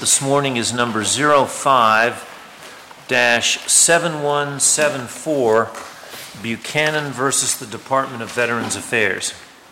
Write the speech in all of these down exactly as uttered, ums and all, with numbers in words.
this morning is number zero five dash seven one seven four, Buchanan versus the Department of Veterans Affairs.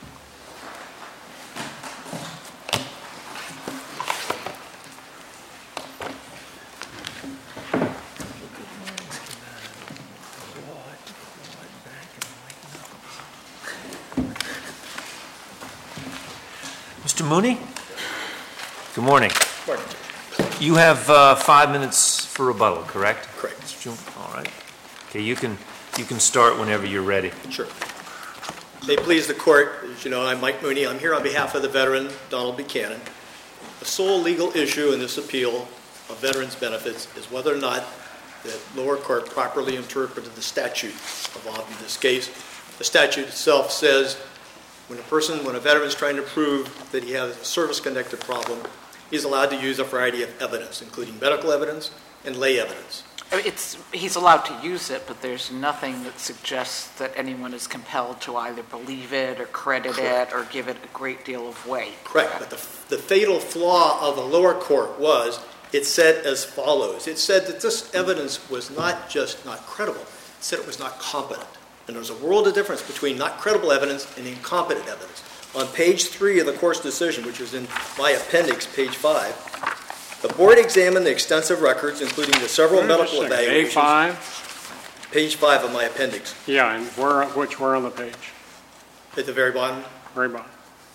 Mister Mooney? Good morning. Good morning. You have uh, five minutes for rebuttal, correct? Correct. All right. Okay, you can you can start whenever you're ready. Sure. May it please the court, as you know, I'm Mike Mooney. I'm here on behalf of the veteran, Donald Buchanan. The sole legal issue in this appeal of veterans' benefits is whether or not the lower court properly interpreted the statute involved in this case. The statute itself says when a person, when a veteran is trying to prove that he has a service-connected problem, he's allowed to use a variety of evidence, including medical evidence and lay evidence. It's, he's allowed to use it, but there's nothing that suggests that anyone is compelled to either believe it or credit Correct. it or give it a great deal of weight. Correct, but the, the fatal flaw of the lower court was it said as follows. It said that this evidence was not just not credible, it said it was not competent. And there's a world of difference between not credible evidence and incompetent evidence. On page three of the court's decision, which is in my appendix, page five, the board examined the extensive records, including the several Where medical A evaluations. five? Page five of my appendix. Yeah, and where, which, where on the page? At the very bottom, Very bottom.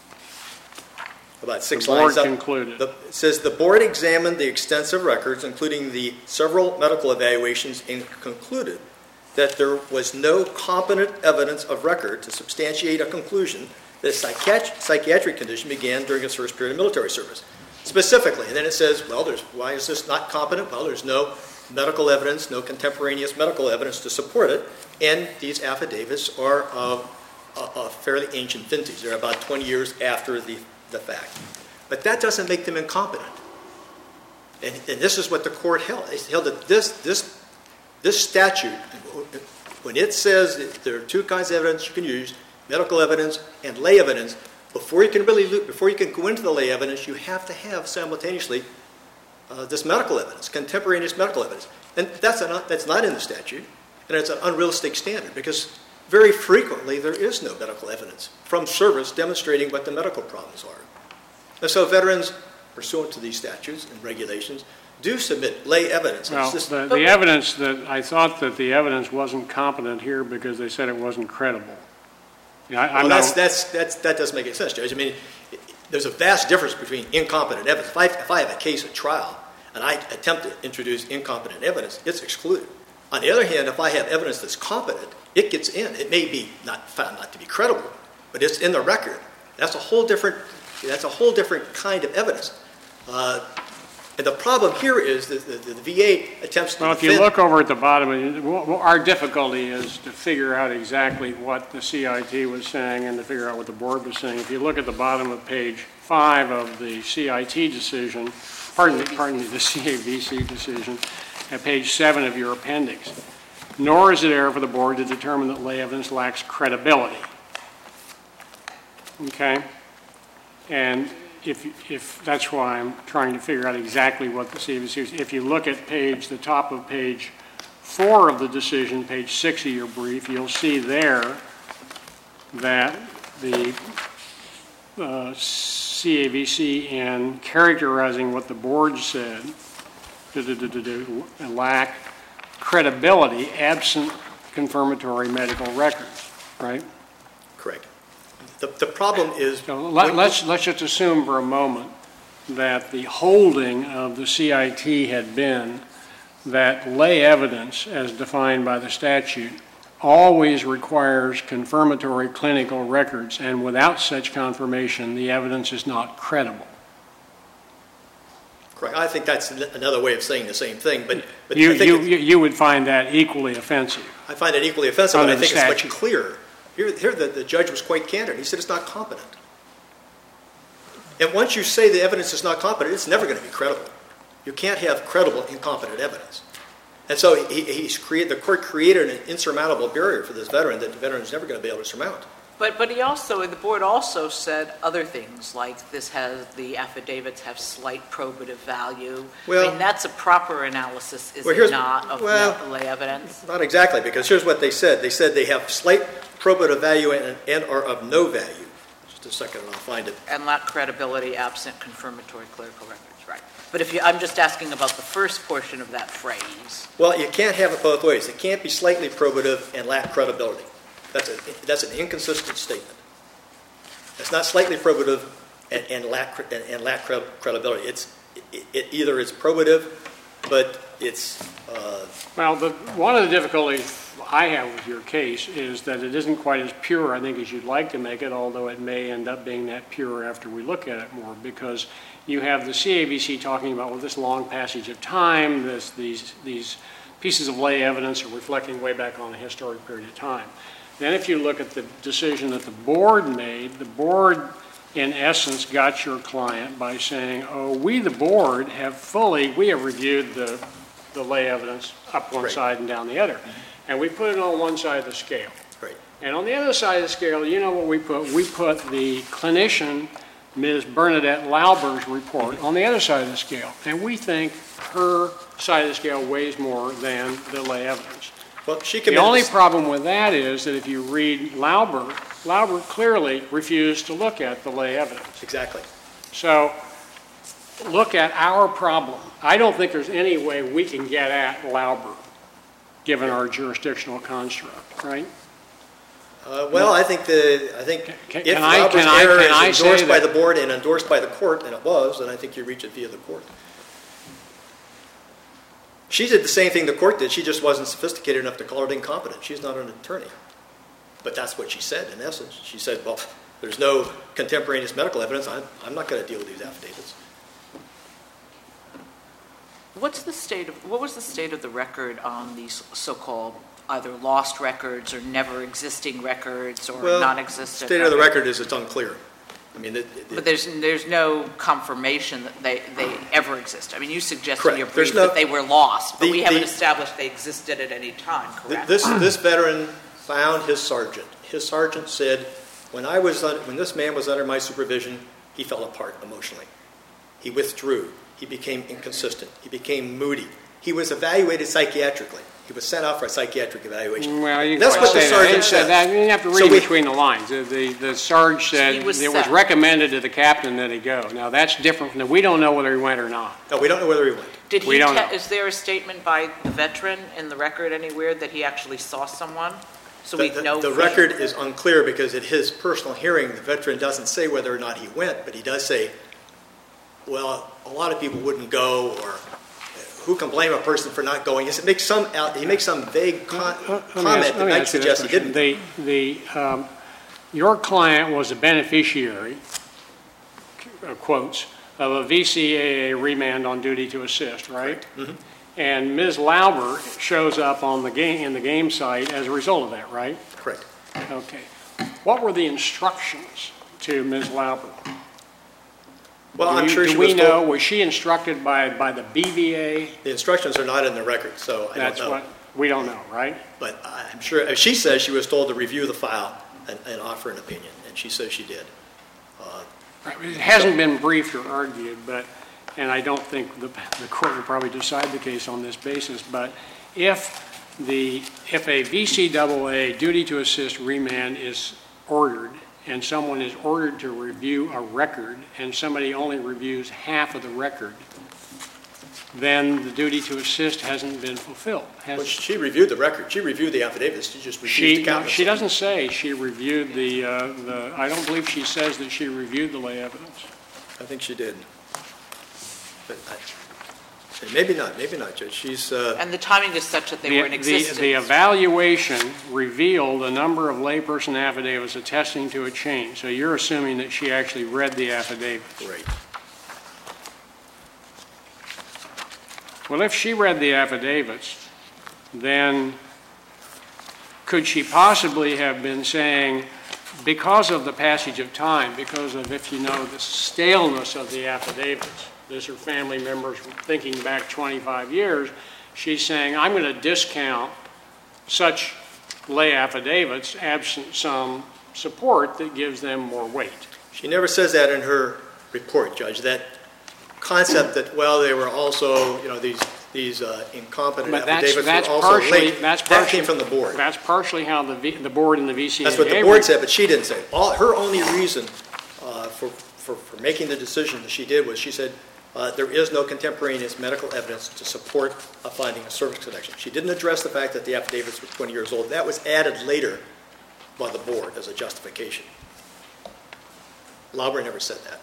about six The board lines up. concluded. The, it says the board examined the extensive records, including the several medical evaluations, and concluded that there was no competent evidence of record to substantiate a conclusion that a psychiatric, psychiatric condition began during his first period of military service. Specifically, and then it says, well, there's, why is this not competent? Well, there's no medical evidence, no contemporaneous medical evidence to support it, and these affidavits are of a, a fairly ancient vintage. They're about twenty years after the, the fact. But that doesn't make them incompetent. And, and this is what the court held. It held that this, this This statute, when it says that there are two kinds of evidence you can use, medical evidence and lay evidence, before you can really before you can go into the lay evidence, you have to have simultaneously uh, this medical evidence, contemporaneous medical evidence, and that's not that's not in the statute, and it's an unrealistic standard because very frequently there is no medical evidence from service demonstrating what the medical problems are, and so veterans, pursuant to these statutes and regulations, do submit lay evidence. Well, just, the, the evidence that, I thought that the evidence wasn't competent here because they said it wasn't credible. Yeah, I, well, I'm that's, not, that's, that's, that doesn't make any sense, Judge. I mean, it, there's a vast difference between incompetent evidence. If I, if I have a case at trial and I attempt to introduce incompetent evidence, it's excluded. On the other hand, if I have evidence that's competent, it gets in. It may be not found not to be credible, but it's in the record. That's a whole different, that's a whole different kind of evidence. Uh, And the problem here is that the, the, the V A attempts to well, if defend. you look over at the bottom, our difficulty is to figure out exactly what the C I T was saying and to figure out what the board was saying. If you look at the bottom of page five of the C I T decision, pardon me, pardon me, the C A V C decision, at page seven of your appendix, nor is it error for the board to determine that lay evidence lacks credibility. Okay? And If, if that's why I'm trying to figure out exactly what the C A V C is. If you look at page, the top of page four of the decision, page six of your brief, you'll see there that the uh, C A V C, in characterizing what the board said, do, do, do, do, do, lack credibility absent confirmatory medical records, right? Correct. The, the problem is... So let, let's, let's just assume for a moment that the holding of the C I T had been that lay evidence, as defined by the statute, always requires confirmatory clinical records, and without such confirmation, the evidence is not credible. Correct. I think that's another way of saying the same thing, but... but you, I think you, you would find that equally offensive. I find it equally offensive, but I think statute. it's much clearer. Here, here the, the judge was quite candid. He said it's not competent. And once you say the evidence is not competent, it's never going to be credible. You can't have credible, incompetent evidence. And so he, he's created, the court created an insurmountable barrier for this veteran that the veteran is never going to be able to surmount. But, but he also, the board also said other things, like this has, the affidavits have slight probative value. I Well- mean, that's a proper analysis, is Well, it here's- not, of well- lay evidence? Not exactly, because here's what they said. They said they have slight probative value and, and are of no value. Just a second, and I'll find it. And lack credibility absent confirmatory clerical records, right. But if you, I'm just asking about the first portion of that phrase. Well, you can't have it both ways. It can't be slightly probative and lack credibility. That's a, that's an inconsistent statement. It's not slightly probative and, and lack cre- and, and lack cre- credibility. It's it, it either it's probative, but it's uh, Well, the, one of the difficulties I have with your case is that it isn't quite as pure, I think, as you'd like to make it, although it may end up being that pure after we look at it more, because you have the C A B C talking about, well, this long passage of time, this, these, these pieces of lay evidence are reflecting way back on a historic period of time. Then if you look at the decision that the board made, the board, in essence, got your client by saying, oh, we, the board, have fully, we have reviewed the, the lay evidence up one Right. side and down the other. And we put it on one side of the scale. right. And on the other side of the scale, you know what we put? We put the clinician, Miz Bernadette Lauber's report on the other side of the scale. And we think her side of the scale weighs more than the lay evidence. Well, she The committed. only this- problem with that is that if you read Lauber, Lauber clearly refused to look at the lay evidence. exactly. So look at our problem. I don't think there's any way we can get at Lauber, given our jurisdictional construct, right? Uh, well, I think the I think Can- if can I- Robert's can I- error can I is say endorsed by that- the board and endorsed by the court, and it was, then I think you reach it via the court. She did the same thing the court did. She just wasn't sophisticated enough to call it incompetent. She's not an attorney. But that's what she said, in essence. She said, well, there's no contemporaneous medical evidence. I'm, I'm not going to deal with these affidavits. What's the state of, what was the state of the record on these so-called either lost records or never existing records or Well, non-existent? state of the records? record is it's unclear. I mean, it, it, But there's, there's no confirmation that they, they ever exist. I mean, you suggested in Correct. your There's brief no- that they were lost, but the- we haven't the- established they existed at any time, Th- correct? This, this veteran found his sergeant. His sergeant said, when I was, un- when this man was under my supervision, he fell apart emotionally. He withdrew. He became inconsistent. He became moody. He was evaluated psychiatrically. He was sent out for a psychiatric evaluation. Well, you That's can what the say that. sergeant It said said. that. You have to So read we- between the lines. The, the, the Sarge said He was it was set. recommended to the captain that he go. Now, that's different from, the- we don't know whether he went or not. No, we don't know whether he went. Did we he, don't te- know. is there a statement by the veteran in the record anywhere that he actually saw someone? So The- we the- know. The for- record is unclear because at his personal hearing, the veteran doesn't say whether or not he went, but he does say, well, a lot of people wouldn't go, or who can blame a person for not going? He makes some, out- he makes some vague con- Let me ask- comment let that me might ask you this suggest he question. didn't. The, the, um, your client was a beneficiary, uh, quotes, of a V C A A remand on duty to assist, right? Mm-hmm. And Miz Lauber shows up on the game, in the game site as a result of that, right? Correct. Okay. What were the instructions to Miz Lauber? Well, Do I'm you- sure she Do was we know, told, was she instructed by, by the B V A? the instructions are not in the record, so I don't That's know. what, we don't know, right? But I'm sure, uh, she says she was told to review the file and, and offer an opinion, and she says she did. It hasn't been briefed or argued, but, and I don't think the, the court will probably decide the case on this basis, but if the, if a V C A A duty to assist remand is ordered, and someone is ordered to review a record, and somebody only reviews half of the record, then the duty to assist hasn't been fulfilled. Has- Well, she reviewed the record. She reviewed the affidavits. She just refused She, to no, count them. she doesn't say she reviewed the, uh, the, I don't believe she says that she reviewed the lay evidence. I think she did. But I, maybe not, maybe not, Judge. She's, uh, And the timing is such that they The- were in the- existence. The evaluation revealed a number of layperson affidavits attesting to a change. So you're assuming that she actually read the affidavit. right. Well, if she read the affidavits, then could she possibly have been saying, because of the passage of time, because of, if you know, the staleness of the affidavits, these are family members thinking back twenty-five years, she's saying, I'm going to discount such lay affidavits absent some support that gives them more weight. She never says that in her report, Judge, that concept that, well, they were also, you know, these these uh, incompetent But that's, affidavits that's were also partially, late. that's That partially, came from the board. That's partially how the, v, the board and the V C A A. That's what the board said, but she didn't say. All, her only reason uh, for, for, for making the decision that she did was she said uh, there is no contemporaneous medical evidence to support a finding of service connection. She didn't address the fact that the affidavits were twenty years old. That was added later by the board as a justification. Lauber never said that.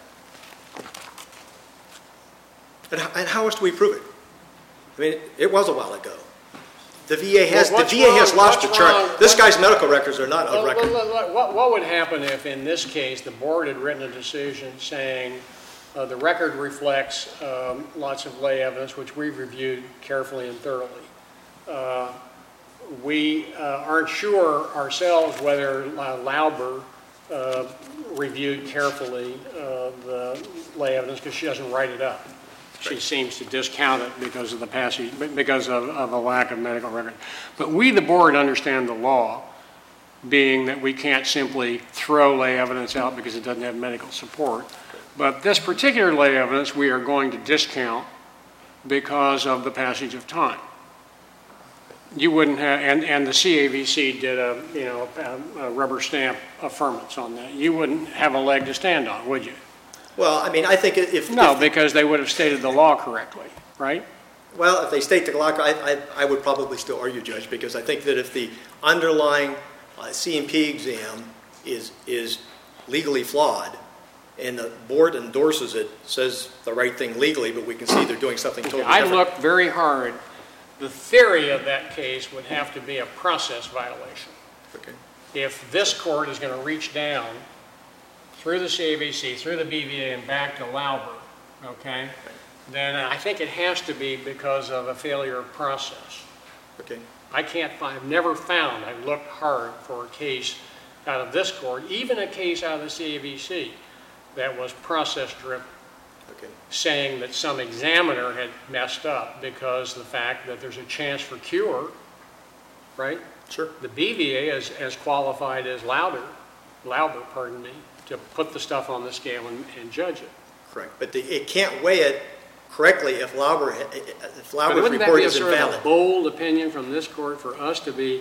And, and how else do we prove it? I mean, it was a while ago. The V A has Well, the V A has wrong- lost the what's chart. wrong- This what- guy's medical records are not Well, on record. well, well, What, what would happen if, in this case, the board had written a decision saying uh, the record reflects um, lots of lay evidence, which we've reviewed carefully and thoroughly. Uh, we uh, aren't sure ourselves whether uh, Lauber uh, reviewed carefully uh, the lay evidence because she doesn't write it up. She seems to discount it because of the passage, because of, of a lack of medical record. But we, the board, understand the law, being that we can't simply throw lay evidence out because it doesn't have medical support. But this particular lay evidence we are going to discount because of the passage of time. You wouldn't have, and, and the C A V C did a, you know, a, a rubber stamp affirmance on that. You wouldn't have a leg to stand on, would you? Well, I mean, I think if... No, if, because they would have stated the law correctly, right? Well, if they state the law, I, I, I would probably still argue, Judge, because I think that if the underlying uh, C M P exam is, is legally flawed, and the board endorses it, says the right thing legally, but we can see they're doing something totally I different. looked very hard. The theory of that case would have to be a process violation. Okay. If this court is going to reach down through the C A V C, through the B V A, and back to Lauber, okay, then I think it has to be because of a failure of process. Okay. I can't find, I've never found, I've looked hard for a case out of this court, even a case out of the C A V C, that was process driven. Okay. Saying that some examiner had messed up because the fact that there's a chance for cure, right? Sure. The B V A is as qualified as Lauber, Lauber, pardon me, to put the stuff on the scale and, and judge it. Correct. But the, it can't weigh it correctly if Lauber, if But Lauber's wouldn't that report be a is sort invalid. of a bold opinion from this court for us to be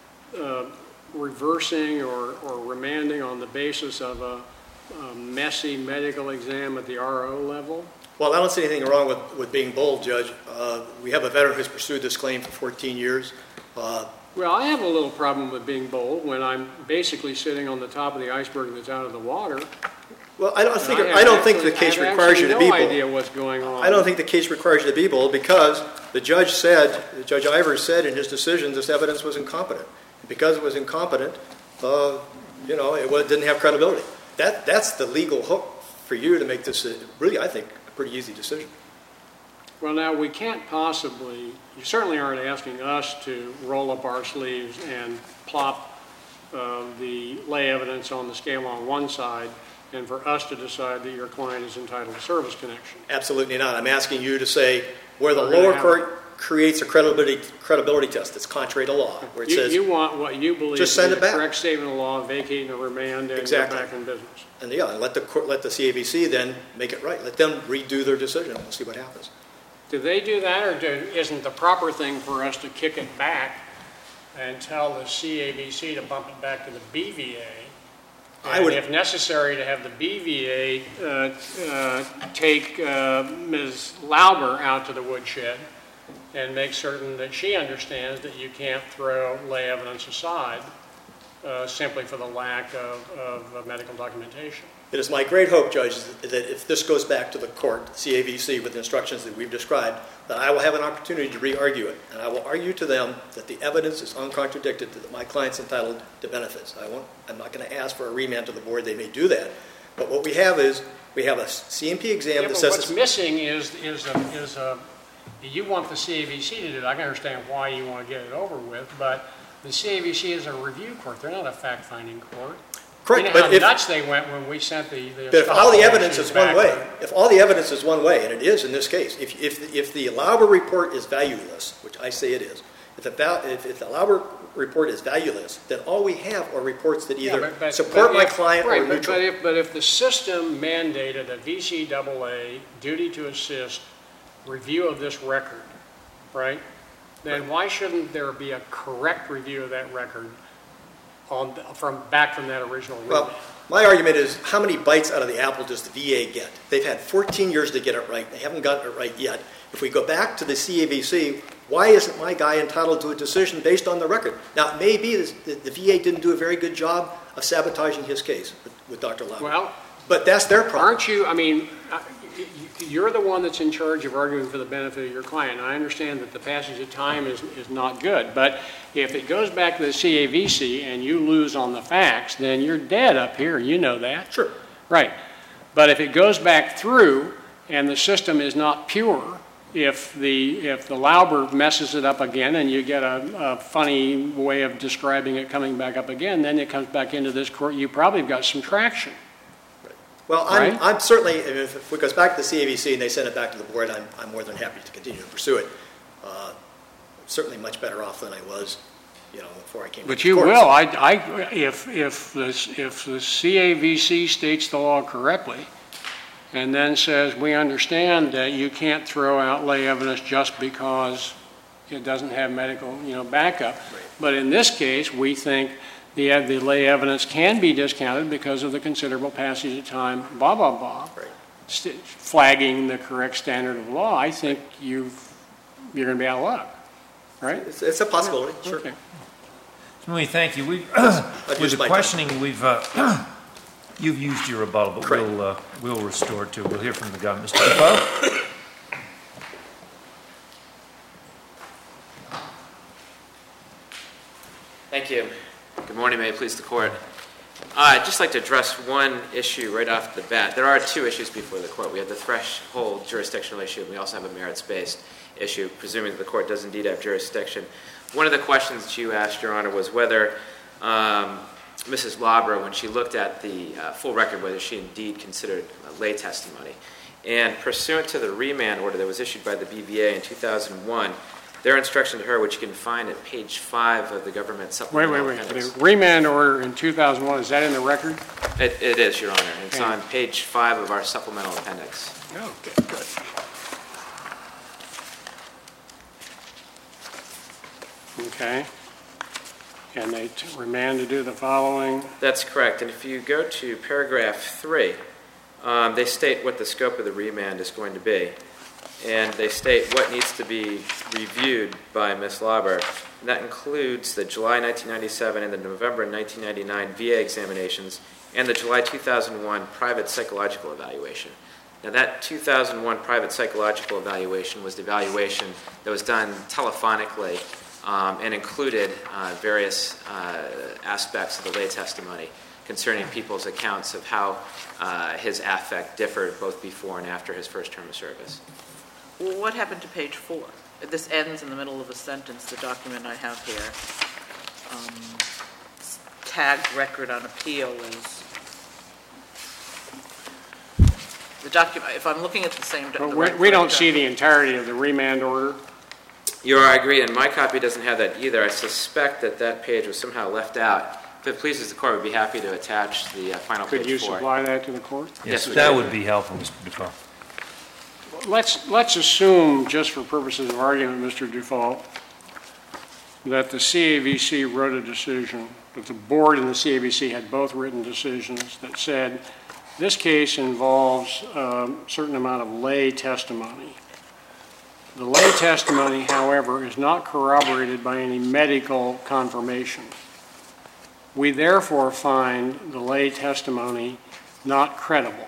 uh, reversing or, or remanding on the basis of a, a messy medical exam at the R O level? Well, I don't see anything wrong with, with being bold, Judge. Uh, we have a veteran who's pursued this claim for fourteen years. Uh, Well, I have a little problem with being bold when I'm basically sitting on the top of the iceberg that's out of the water. well, I don't think And I, don't think actually- the case I have requires you to be no bold. idea what's going on. I don't think the case requires you to be bold because the judge said, Judge Ivers said in his decision, this evidence was incompetent. Because it was incompetent, uh, you know, it was, didn't have credibility. That that's the legal hook for you to make this, uh, really, I think, a pretty easy decision. Well, now, we can't possibly, you certainly aren't asking us to roll up our sleeves and plop uh, the lay evidence on the scale on one side and for us to decide that your client is entitled to service connection. Absolutely not. I'm asking you to say where the We're gonna lower have- court creates a credibility credibility test that's contrary to law, where it You, says, you want what you believe Just is send the it back. correct statement of law, vacate and remand, and Exactly. go back in business. and yeah, and let the court, let the C A B C then make it right. Let them redo their decision, and we'll see what happens. Do they do that, or do, isn't the proper thing for us to kick it back and tell the C A B C to bump it back to the B V A? I And would- if necessary, to have the B V A uh, uh, take uh, Miz Lauber out to the woodshed and make certain that she understands that you can't throw lay evidence aside uh, simply for the lack of, of medical documentation. It is my great hope, Judge, that if this goes back to the court, C A B C, with the instructions that we've described, that I will have an opportunity to re-argue it. And I will argue to them that the evidence is uncontradicted, that my client's entitled to benefits. I won't, I'm not going to ask for a remand to the board. They may do that. But what we have is, we have a C M P exam Yeah, that but says... what's missing is, is, a, is a, you want the C A B C to do it. I can understand why you want to get it over with, but the C A B C is a review court. They're not a fact-finding court. Correct, You know but how if... nuts they went when we sent the... the But if all the estoppel evidence issues is one back. way, if all the evidence is one way, and it is in this case, if, if, if the Lauber report is valueless, which I say it is, if the, val- if, if the Lauber report is valueless, then all we have are reports that Yeah, either but- but- support but my if- client right, or but- neutral. But if, but if the system mandated a V C double A duty to assist review of this record, right? Then why shouldn't there be a correct review of that record on, from, back from that original Well, remand? my argument is, how many bites out of the apple does the V A get? They've had fourteen years to get it right. They haven't gotten it right yet. If we go back to the C A V C, why isn't my guy entitled to a decision based on the record? Now, it may be that the V A didn't do a very good job of sabotaging his case with, with Doctor Lauber. Well, But that's their problem. aren't you, I mean, uh, y- y- you're the one that's in charge of arguing for the benefit of your client. I understand that the passage of time is, is not good, but if it goes back to the C A V C and you lose on the facts, then you're dead up here, you know that. Sure. Right. But if it goes back through and the system is not pure, if the, if the Lauber messes it up again and you get a, a funny way of describing it coming back up again, then it comes back into this court, you probably have got some traction. Well, I'm, Right? I'm certainly, if if it goes back to the C A V C and they send it back to the board, I'm, I'm more than happy to continue to pursue it. Uh, certainly much better off than I was, you know, before I came to But the you courts. will, I, I, if, if the, if the C A V C states the law correctly, and then says, we understand that you can't throw out lay evidence just because it doesn't have medical, you know, backup. Right. But in this case, we think the, the lay evidence can be discounted because of the considerable passage of time, blah, blah, blah. Right. St- flagging the correct standard of law, I think you've, you're going to be out of luck, right? It's, it's a possibility, sure. Okay. Louis, thank you. We, I've with used the my time. questioning, we've, uh, you've used your rebuttal, but Correct. we'll, uh, we'll restore to, we'll hear from the government. Mister Defoe? Thank you. Good morning, may it please the court. Uh, I'd just like to address one issue right off the bat. There are two issues before the court. We have the threshold jurisdictional issue, and we also have a merits-based issue, presuming that the court does indeed have jurisdiction. One of the questions that you asked, Your Honor, was whether um, Missus Lauber, when she looked at the uh, full record, whether she indeed considered uh, lay testimony. And pursuant to the remand order that was issued by the B V A in two thousand one, their instruction to her, which you can find at page five of the government Wait, supplemental wait, wait. appendix. The remand order in two thousand one, is that in the record? It, it is, Your Honor. It's Okay. on page five of our supplemental appendix. Oh, good, good. Okay. And they t- remand to do the following. That's correct. And if you go to paragraph three, um, they state what the scope of the remand is going to be. And they state what needs to be reviewed by Miz Lauber. And that includes the July nineteen ninety-seven and the November nineteen ninety-nine V A examinations and the July two thousand one private psychological evaluation. Now, that two thousand one private psychological evaluation was the evaluation that was done telephonically um, and included uh, various uh, aspects of the lay testimony concerning people's accounts of how uh, his affect differed both before and after his first term of service. Well, what happened to page four? This ends in the middle of a sentence, the document I have here. Um, s- tagged record on appeal is, the document, if I'm looking at the same. do- But the we, right we don't document- see the entirety of the remand order. You are, I agree, and my copy doesn't have that either. I suspect that that page was somehow left out. If it pleases the court, we'd be happy to attach the uh, final Could page you four. supply that to the court? Yes, we That do. would be helpful, Mister Defoe. Let's, let's assume, just for purposes of argument, Mister Dufault, that the C A V C wrote a decision, that the board and the C A V C had both written decisions that said, this case involves a certain amount of lay testimony. The lay testimony, however, is not corroborated by any medical confirmation. We therefore find the lay testimony not credible.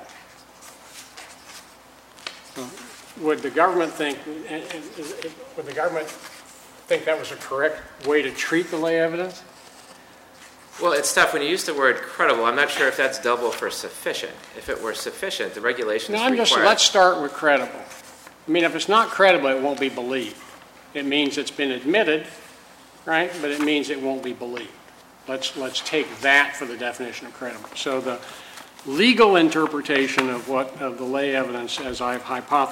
Would the government think, would the government think that was a correct way to treat the lay evidence? Well, it's tough. When you use the word credible, I'm not sure if that's double for sufficient. If it were sufficient, the regulations No, I'm require... just, let's start with credible. I mean, if it's not credible, it won't be believed. It means it's been admitted, right? But it means it won't be believed. Let's, let's take that for the definition of credible. So the legal interpretation of what, of the lay evidence, as I've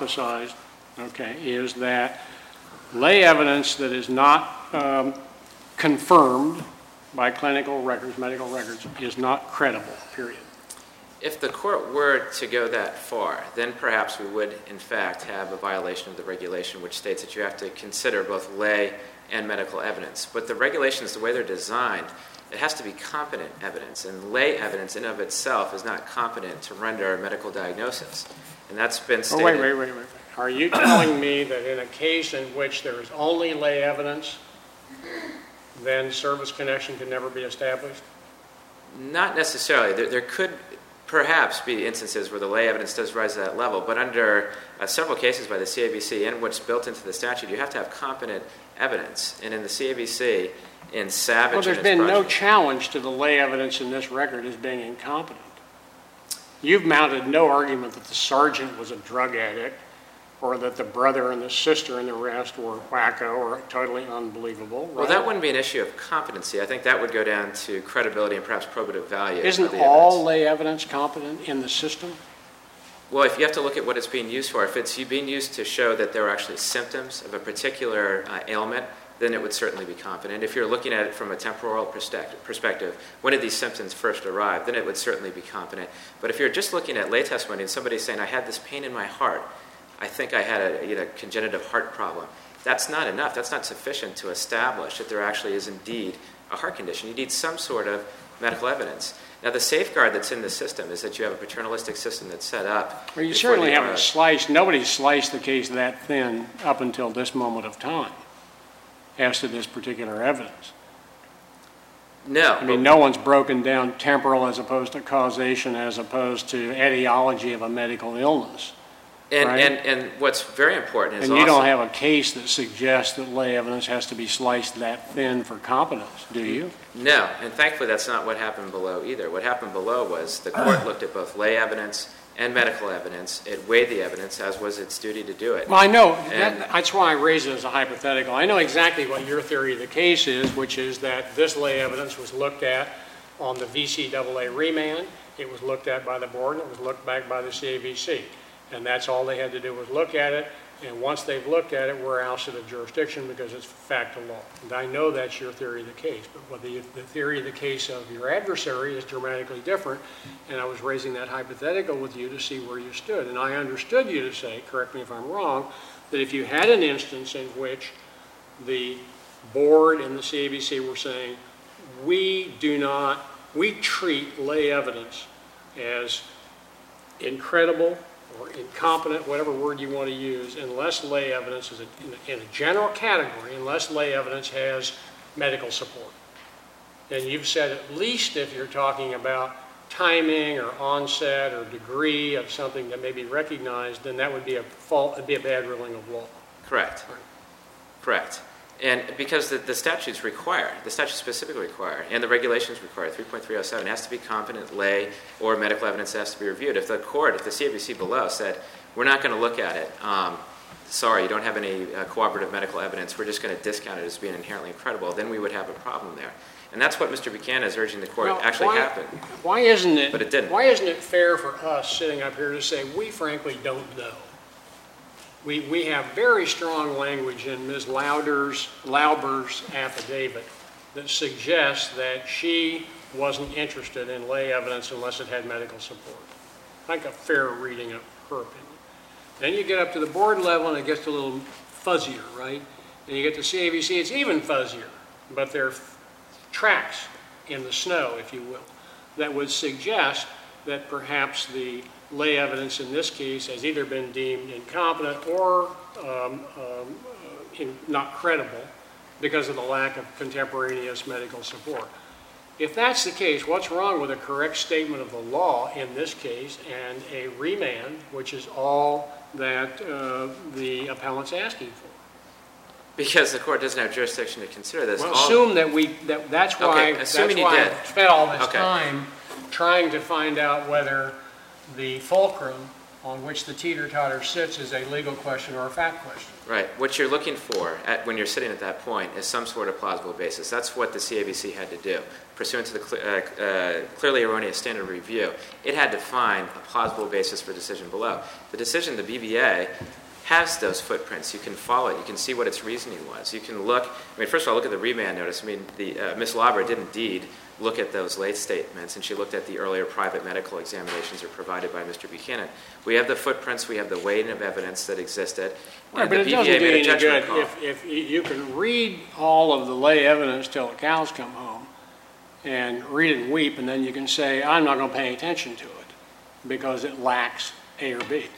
hypothesized, okay, is that lay evidence that is not um, confirmed by clinical records, medical records, is not credible, period. If the court were to go that far, then perhaps we would, in fact, have a violation of the regulation, which states that you have to consider both lay and medical evidence. But the regulations, the way they're designed, it has to be competent evidence, and lay evidence in of itself is not competent to render a medical diagnosis. And that's been stated. Oh, wait, wait, wait, wait. wait. Are you telling me that in a case in which there is only lay evidence, then service connection can never be established? Not necessarily. There, there could perhaps be instances where the lay evidence does rise to that level, but under uh, several cases by the C A B C and what's built into the statute, you have to have competent evidence. And in the C A B C, in Savage... Well, there's and its been no progeny- challenge to the lay evidence in this record as being incompetent. You've mounted no argument that the sergeant was a drug addict or that the brother and the sister and the rest were wacko or totally unbelievable, right? Well, that wouldn't be an issue of competency. I think that would go down to credibility and perhaps probative value. of Isn't the all evidence. lay evidence competent in the system? Well, if you have to look at what it's being used for, if it's being used to show that there are actually symptoms of a particular uh, ailment, then it would certainly be competent. If you're looking at it from a temporal perspective, when did these symptoms first arrive, then it would certainly be competent. But if you're just looking at lay testimony and somebody's saying, I had this pain in my heart, I think I had a you know, congenitive heart problem, that's not enough. That's not sufficient to establish that there actually is indeed a heart condition. You need some sort of medical evidence. Now, the safeguard that's in the system is that you have a paternalistic system that's set up. Well, you before certainly the haven't arrest. sliced, nobody's sliced the case that thin up until this moment of time as to this particular evidence. No. I mean, no one's broken down temporal as opposed to causation as opposed to etiology of a medical illness. And, right? and, and what's very important is And you also... don't have a case that suggests that lay evidence has to be sliced that thin for competence, do you? No, and thankfully that's not what happened below either. What happened below was the court looked at both lay evidence and medical evidence. It weighed the evidence, as was its duty to do it. Well, I know. And- That, that's why I raised it as a hypothetical. I know exactly what your theory of the case is, which is that this lay evidence was looked at on the V C A A remand. It was looked at by the board, and it was looked back by the C A B C. And that's all they had to do was look at it. And once they've looked at it, we're ousted of jurisdiction because it's fact of law. And I know that's your theory of the case, but what the, the theory of the case of your adversary is dramatically different. And I was raising that hypothetical with you to see where you stood. And I understood you to say, correct me if I'm wrong, that if you had an instance in which the board and the C A B C were saying, we do not, we treat lay evidence as incredible or incompetent, whatever word you want to use, unless lay evidence is a, in, a, in a general category, unless lay evidence has medical support. And you've said at least if you're talking about timing or onset or degree of something that may be recognized, then that would be a fault, it'd be a bad ruling of law. Correct. Right. Correct. And because the, the statutes require, the statutes specifically require, and the regulations require, three point three oh seven has to be competent lay or medical evidence that has to be reviewed. If the court, if the C A B C below said, we're not going to look at it, um, sorry, you don't have any uh, cooperative medical evidence, we're just going to discount it as being inherently incredible, then we would have a problem there. And that's what Mister Buchanan is urging the court Well, actually why, happened. Why isn't it, But it didn't. Why isn't it fair for us sitting up here to say, we frankly don't know? We, we have very strong language in Miz Lauder's, Lauber's affidavit that suggests that she wasn't interested in lay evidence unless it had medical support. I think a fair reading of her opinion. Then you get up to the board level and it gets a little fuzzier, right? And you get to C A B C, it's even fuzzier, but there are tracks in the snow, if you will, that would suggest that perhaps the lay evidence in this case has either been deemed incompetent or um, um, uh, in, not credible because of the lack of contemporaneous medical support. If that's the case, what's wrong with a correct statement of the law in this case and a remand, which is all that uh, the appellant's asking for? Because the court doesn't have jurisdiction to consider this. Well, All- assume that we, that, that's why, Okay, that's assuming you why did. I spent all this Okay. time trying to find out whether the fulcrum on which the teeter-totter sits is a legal question or a fact question. Right. What you're looking for at, when you're sitting at that point is some sort of plausible basis. That's what the C A B C had to do. Pursuant to the cl- uh, uh, clearly erroneous standard review, it had to find a plausible basis for decision below. The decision, the B B A, has those footprints. You can follow it. You can see what its reasoning was. You can look, I mean, first of all, look at the remand notice. I mean, the, uh, Miz Lauber did indeed look at those late statements, and she looked at the earlier private medical examinations that were provided by Mister Buchanan. We have the footprints, we have the weight of evidence that existed. Right, but it doesn't do any good if, if you can read all of the lay evidence till the cows come home and read it and weep, and then you can say, I'm not going to pay attention to it because it lacks A or B.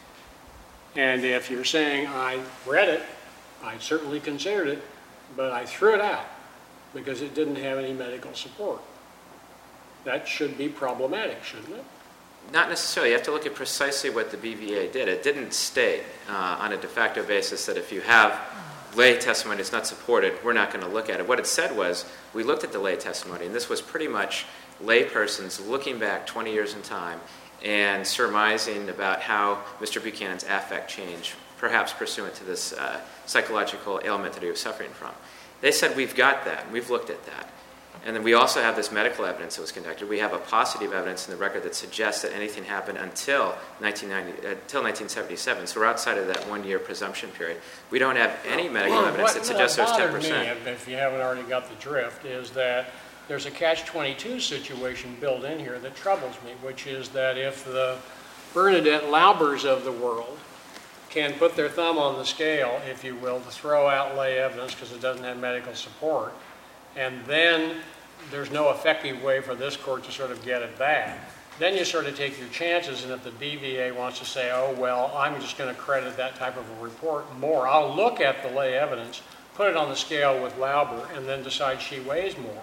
And if you're saying, I read it, I certainly considered it, but I threw it out because it didn't have any medical support, that should be problematic, shouldn't it? Not necessarily. You have to look at precisely what the B V A did. It didn't state uh, on a de facto basis that if you have lay testimony that's not supported, we're not going to look at it. What it said was, we looked at the lay testimony, and this was pretty much lay persons looking back twenty years in time and surmising about how Mister Buchanan's affect changed, perhaps pursuant to this uh, psychological ailment that he was suffering from. They said, we've got that, we've looked at that. And then we also have this medical evidence that was conducted. We have a paucity of evidence in the record that suggests that anything happened until nineteen ninety, uh, until nineteen seventy-seven. So we're outside of that one-year presumption period. We don't have any medical well, evidence what, that suggests there's ten percent. percent. What bothered me, if you haven't already got the drift, is that there's a catch twenty-two situation built in here that troubles me, which is that if the Bernadette Laubers of the world can put their thumb on the scale, if you will, to throw out lay evidence because it doesn't have medical support, and then there's no effective way for this court to sort of get it back, then you sort of take your chances, and if the B V A wants to say, oh, well, I'm just going to credit that type of a report more, I'll look at the lay evidence, put it on the scale with Lauber, and then decide she weighs more,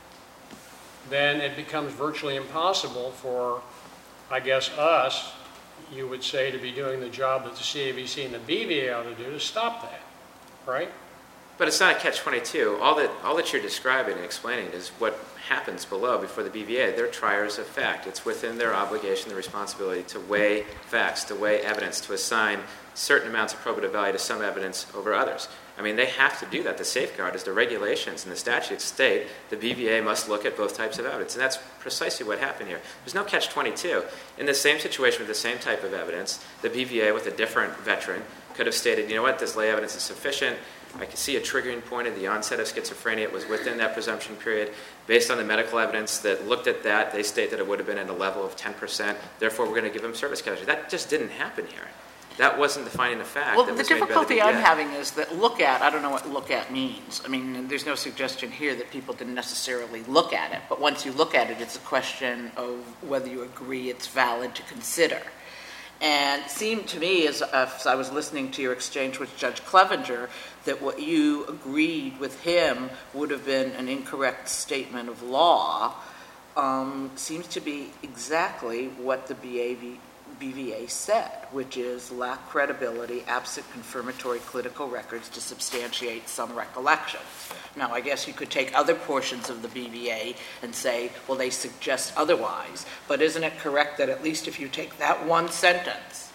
then it becomes virtually impossible for, I guess, us, you would say, to be doing the job that the C A B C and the B V A ought to do to stop that, right? But it's not a catch twenty-two. All that, all that you're describing and explaining is what happens below before the B V A. They're triers of fact. It's within their obligation, their responsibility to weigh facts, to weigh evidence, to assign certain amounts of probative value to some evidence over others. I mean, they have to do that. The safeguard is the regulations and the statutes state the B V A must look at both types of evidence. And that's precisely what happened here. There's no catch twenty-two. In the same situation with the same type of evidence, the B V A with a different veteran could have stated, you know what, this lay evidence is sufficient. I can see a triggering point at the onset of schizophrenia. It was within that presumption period. Based on the medical evidence that looked at that, they state that it would have been at a level of ten percent. Therefore, we're going to give them service casualty. That just didn't happen here. That wasn't the finding of fact. Well, that the was made by difficulty the B V A. I'm having is that look at, I don't know what look at means. I mean, there's no suggestion here that people didn't necessarily look at it. But once you look at it, it's a question of whether you agree it's valid to consider. And it seemed to me, as, as I was listening to your exchange with Judge Clevenger, that what you agreed with him would have been an incorrect statement of law, um, seems to be exactly what the B V A said, which is lack credibility, absent confirmatory clinical records to substantiate some recollections. Now, I guess you could take other portions of the B V A and say, well, they suggest otherwise. But isn't it correct that at least if you take that one sentence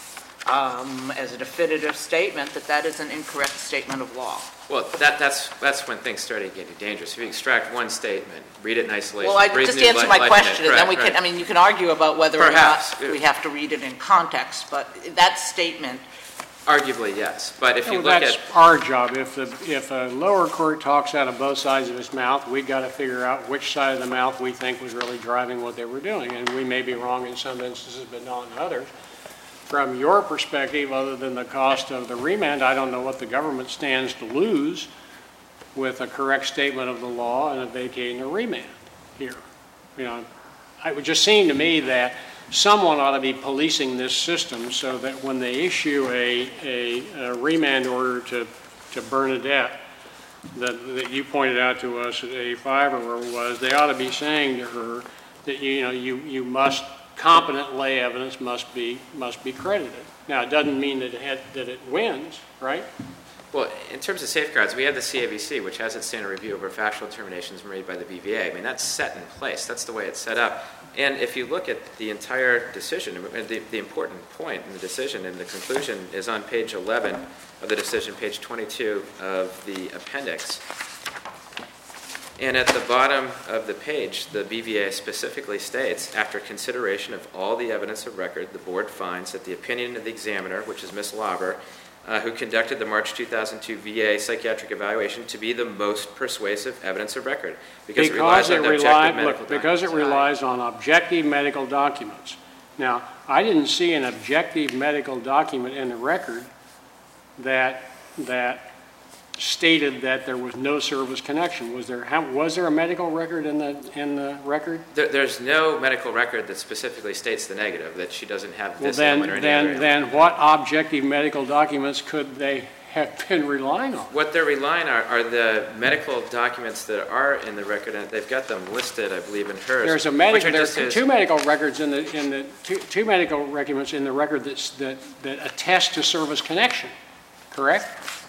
um, as a definitive statement, that that is an incorrect statement of law? Well, that, that's that's when things started getting dangerous. If you extract one statement, read it in isolation. Well, I just answer my question, and then we right. can. I mean, you can argue about whether Perhaps. or not we have to read it in context, but that statement. Arguably, yes. But if you no, look that's at our job. If the if a lower court talks out of both sides of its mouth, we've got to figure out which side of the mouth we think was really driving what they were doing, and we may be wrong in some instances, but not in others. From your perspective, other than the cost of the remand, I don't know what the government stands to lose with a correct statement of the law and a vacating a remand here. You know, it would just seem to me that someone ought to be policing this system so that when they issue a, a, a remand order to, to Bernadette that, that you pointed out to us at eighty-five or wherever it was, they ought to be saying to her that, you know, you, you must, competent lay evidence must be, must be credited. Now, it doesn't mean that it, had, that it wins, right? Well, in terms of safeguards, we have the C A B C, which has its standard review over factual determinations made by the B V A. I mean, that's set in place. That's the way it's set up. And if you look at the entire decision, the, the important point in the decision and the conclusion is on page eleven of the decision, page twenty-two of the appendix. And at the bottom of the page, the B V A specifically states, after consideration of all the evidence of record, the board finds that the opinion of the examiner, which is Miz Lauber, uh, who conducted the March two thousand two V A psychiatric evaluation, to be the most persuasive evidence of record. Because, Because it relies it on objective relied, medical look, because it documents. relies on objective medical documents. Now, I didn't see an objective medical document in the record that, that stated that there was no service connection. Was there, how, was there a medical record in the, in the record? There, there's no medical record that specifically states the negative, that she doesn't have Well, this ailment or then, any then, other then what objective medical documents could they have been relying on? What they're relying on are the medical documents that are in the record, and they've got them listed, I believe, in hers. There's a which medical, are there's just his- two medical records in the, in the, two, two medical documents in the record that's, that, that attest to service connection, correct?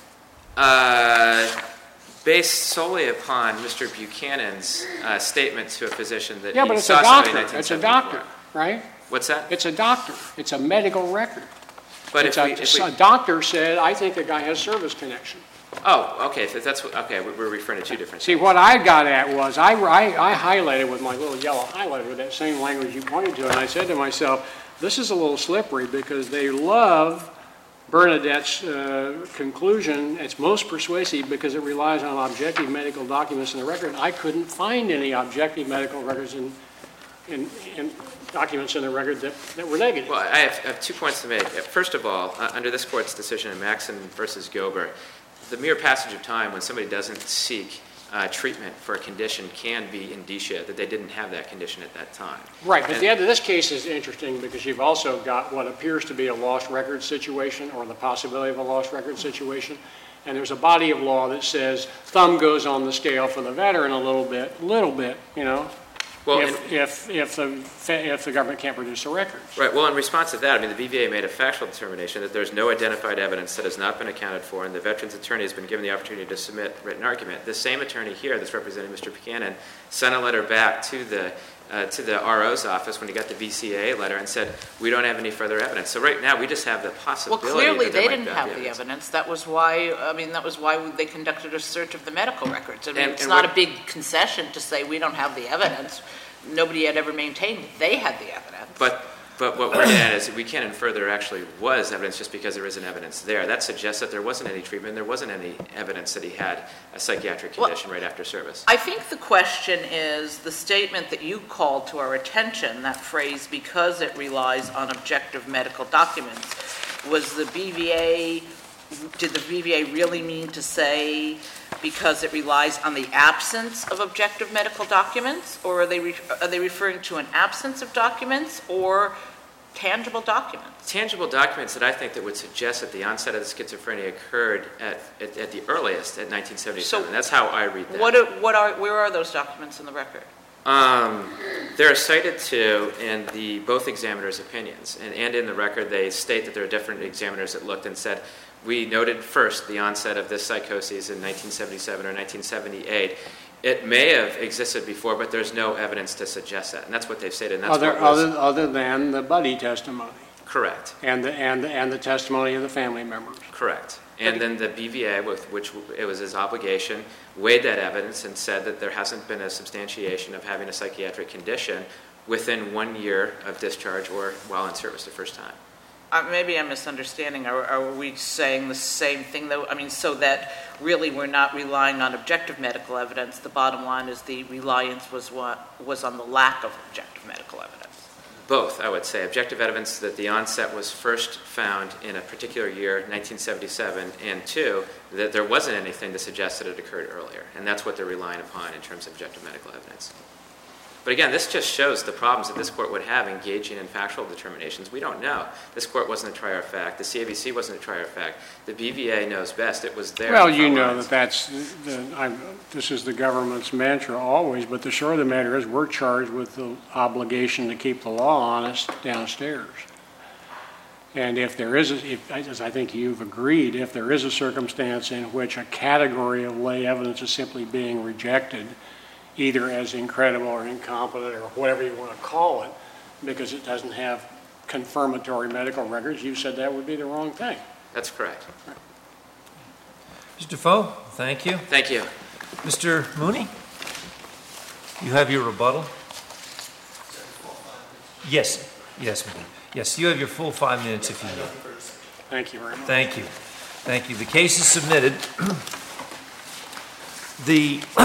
Uh, based solely upon Mister Buchanan's uh, statement to a physician that Yeah, he but it's saw a somebody in doctor, it's a 1974. doctor, right? What's that? It's a doctor, it's a medical record. But It's if a, we, if we, a doctor said, I think the guy has service connection. oh, okay, if that's what, okay, we're referring to two different. See, what I got at was, I, I, I highlighted with my little yellow highlighter with that same language you pointed to, and I said to myself, this is a little slippery because they love Bernadette's uh, conclusion. It's most persuasive because it relies on objective medical documents in the record. I couldn't find any objective medical records in, in, in documents in the record that, that were negative. Well, I have, I have two points to make. First of all, uh, under this court's decision in Maxon versus Gober, the mere passage of time when somebody doesn't seek uh, treatment for a condition can be indicia that they didn't have that condition at that time. Right, but And- the end of this case is interesting because you've also got what appears to be a lost record situation or the possibility of a lost record situation. And there's a body of law that says thumb goes on the scale for the veteran a little bit, little bit, you know, Well, if, if, if, the, fa- if the government can't produce the records. Right. Well, in response to that, I mean, the B V A made a factual determination that there's no identified evidence that has not been accounted for, and the veteran's attorney has been given the opportunity to submit written argument. The same attorney here that's representing Mister Buchanan sent a letter back to the uh, to the R O's office when he got the V C A letter and said, we don't have any further evidence. So right now, we just have the Well, possibility clearly, that there they might didn't be have the evidence. That was why, I mean, that was why they conducted a search of the medical records. I mean, And- it's and not what- a big concession to say we don't have the evidence. Nobody had ever maintained that they had the evidence. But but what we're getting at is that we can't infer there actually was evidence just because there isn't evidence there. That suggests that there wasn't any treatment, there wasn't any evidence that he had a psychiatric Well, condition right after service. I think the question is the statement that you called to our attention, that phrase, because it relies on objective medical documents. Was the B V A, did the B V A really mean to say because it relies on the absence of objective medical documents? Or are they, re- are they referring to an absence of documents or tangible documents? Tangible documents that I think that would suggest that the onset of the schizophrenia occurred at, at, at the earliest at nineteen seventy-seven. So That's how I read that. What are, what are, where are those documents in the record? Um, they're cited to in the both examiners' opinions, and, and in the record they state that there are different examiners that looked and said, we noted first the onset of this psychosis in nineteen seventy-seven or nineteen seventy-eight. It may have existed before, but there's no evidence to suggest that, and that's what they've stated. And that's Other, what was other, other than the buddy testimony correct. and the, and, the, and the testimony of the family members. Correct. And then the B V A, with which it was his obligation, weighed that evidence and said that there hasn't been a substantiation of having a psychiatric condition within one year of discharge or while in service the first time. Uh, maybe I'm misunderstanding. Are, are we saying the same thing, though? I mean, so that really we're not relying on objective medical evidence. The bottom line is the reliance was what was on the lack of objective medical evidence. Both, I would say. Objective evidence that the onset was first found in a particular year, nineteen seventy-seven, and two, that there wasn't anything to suggest that it occurred earlier. And that's what they're relying upon in terms of objective medical evidence. But again, this just shows the problems that this court would have engaging in factual determinations. We don't know. This court wasn't a trier of fact. The C A B C wasn't a trier of fact. The B V A knows best. It was there. Well, in the you front know lines. that that's, the, I'm, this is the government's mantra always, but the short of the matter is we're charged with the obligation to keep the law honest downstairs. And if there is, a, if, as I think you've agreed, if there is a circumstance in which a category of lay evidence is simply being rejected, either as incredible or incompetent or whatever you want to call it, because it doesn't have confirmatory medical records, you said that would be the wrong thing. That's correct. Mister Defoe, thank you. Thank you. Mister Mooney? You have your rebuttal? Yes, yes, ma'am. Yes, you have your full five minutes if you need. Thank you very much. Thank you. Thank you. The case is submitted. The